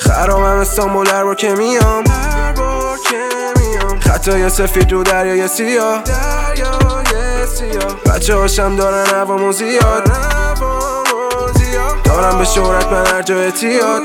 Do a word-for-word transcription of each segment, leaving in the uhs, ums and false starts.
خرامم استانبول هر بار که میام، هر بار که میام خطای سفید رو دریای سیاه، دریای سیاه بچه هاشم دارن هوامو زیاد، دارم به شهرت من هر جای تیاد.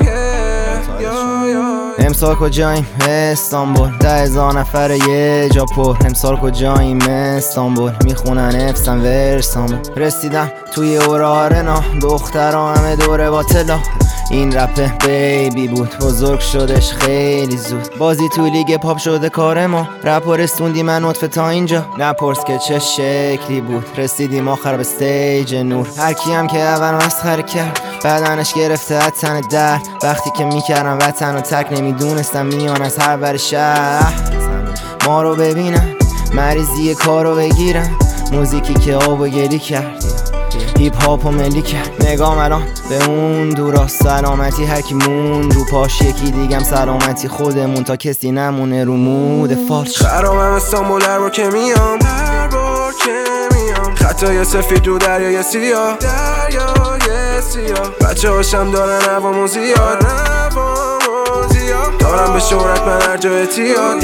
امسال کجاییم؟ استانبول. ده هزار نفر یه جا پر. امسال کجاییم؟ استانبول. میخونن افسن ورسامو. رسیدم توی اورارنا، دخترها همه دوره با طلا. این رپ بیبی بود، بزرگ شدش خیلی زود. بازی توی لیگ پاپ شده کار ما، رپ و رسوندی من نطفه تا اینجا. نپرس که چه شکلی بود، رسیدیم آخر به استیج نور. هر کیم که اول مسخره کرد بدنش گرفته از تن درد. وقتی که میکردم وطن و تک نمیدونستم میان از هر بر شهر. ما رو ببینن مریضی کارو بگیرن، موزیکی که آب و گلی کرد، هیپ هاپ و ملی کرد. نگام الان به اون دورا، سلامتی هر کی مون رو پاش، یکی دیگم سلامتی خودمون تا کسی نمونه رو مود فالش. خرامم استانبول هر بار که میام، هر بار که میام خطای سفید رو دریای سیاه، دریای سیاه بچه هاشم دارن هوامو زیاد، دارم به شهرت من هر جای تیاد.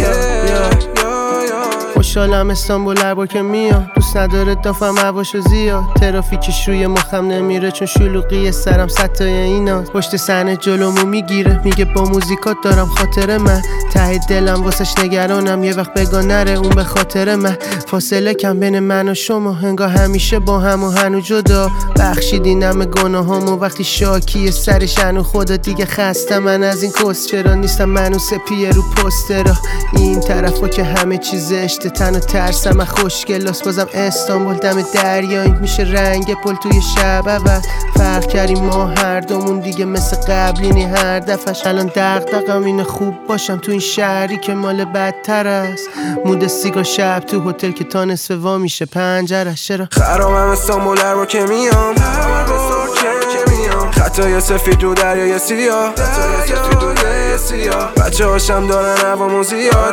خوشحالم استانبول هر بار که میام، دوست نداره دافم هواشو زیاد. ترافیکش روی مخم نمیره چون شلوغی سرم ستای ایناست. پشت صحنه جلومو میگیره، میگه با موزیکات دارم خاطر من. ته دلم واسش نگرانم، یه وقت بگا نره اون به خاطر من. فاصله کم بین من و شما، انگار همیشه با هم و هنو جدا. بخشیدین همه گناهامو وقتی شاکی سرش هنو خدا. دیگه خسته من از این کس، چرا نیستم منو سپیه رو پوسترا. این طرفا که همه چیز اشته، تن و ترسم خوشگلاست. بازم استانبول دم دریایی، میشه رنگ پل توی شب عوض. فرق کردیم ما هر دومون دیگه مثل قبلینی هر دفعش. الان دغدغم اینه خوب باشم تو این شهری که مال بدتر است. مود سیگار شب تو هتل که تا نصف وا میشه پنجرش. چرا خرامم استانبول هر بار که میام، هر بار که میام خطای سفید رو دریای سیاه، دریای سیاه بچه هاشم دارن هوامو زیاد،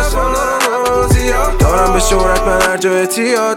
دارم به شهرت من هر جای تیاد.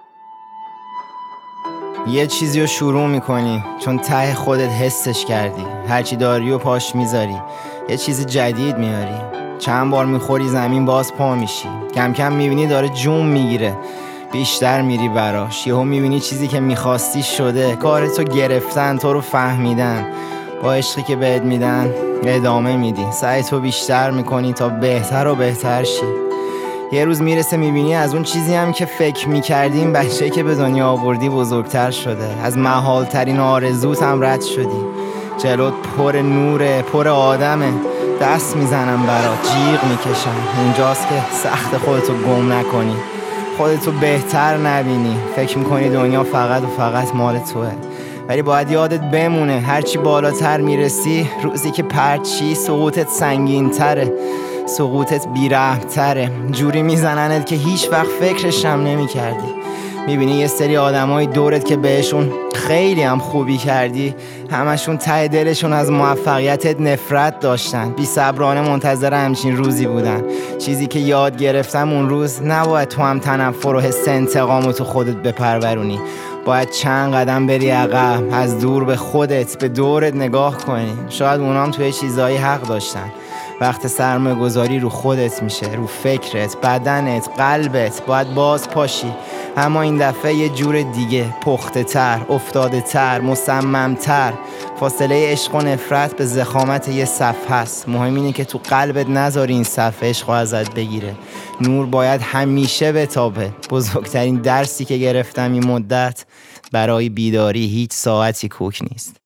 یه چیزی رو شروع میکنی چون ته خودت حسش کردی، هرچی داری و پاش میذاری، یه چیز جدید میاری. چند بار میخوری زمین باز پا میشی، کم کم میبینی داره جون میگیره، بیشتر میری براش. یهو میبینی چیزی که میخواستی شده، کارتو گرفتن، تو رو فهمیدن. با عشقی که بهت میدن ادامه میدی، سعی تو بیشتر میکنی تا بهتر و بهتر شی. یه روز میرسه میبینی از اون چیزی هم که فکر میکردیم بچه‌ای که به دنیا آوردی بزرگتر شده. از محال ترین آرزوت هم رد شدی، جلوت پر نوره، پر آدمه. دست میزنم برات، جیغ میکشم. اونجاست که سخت خودتو گم نکنی، خودتو بهتر نبینی. فکر میکنی دنیا فقط و فقط مال توه، ولی باید یادت بمونه هرچی بالاتر میرسی، روزی که پرچی سقوطت سنگین تره، سقوطت بی‌رحم‌تره. جوری میزننت که هیچ وقت فکرش هم نمی کردی. میبینی یه سری آدمای دورت که بهشون خیلی هم خوبی کردی، همشون ته دلشون از موفقیتت نفرت داشتن. بی صبرانه منتظر همچین روزی بودن. چیزی که یاد گرفتم اون روز، نباید تو هم تنفر و حس انتقامو تو خودت بپرورونی. باید چند قدم بری عقب، از دور به خودت، به دورت نگاه کنی. شاید اونام توی چیزایی حق داشتن. وقت سرمایه گذاری رو خودت میشه، رو فکرت، بدنت، قلبت. باید باز پاشی، اما این دفعه یه جور دیگه، پخته تر، افتاده تر، مصمم تر. فاصله عشق و نفرت به ضخامت یه صفحه هست. مهم اینه که تو قلبت نذاری این صفحه عشق ازت بگیره. نور باید همیشه بتابه. بزرگترین درسی که گرفتم این مدت، برای بیداری هیچ ساعتی کوک نیست.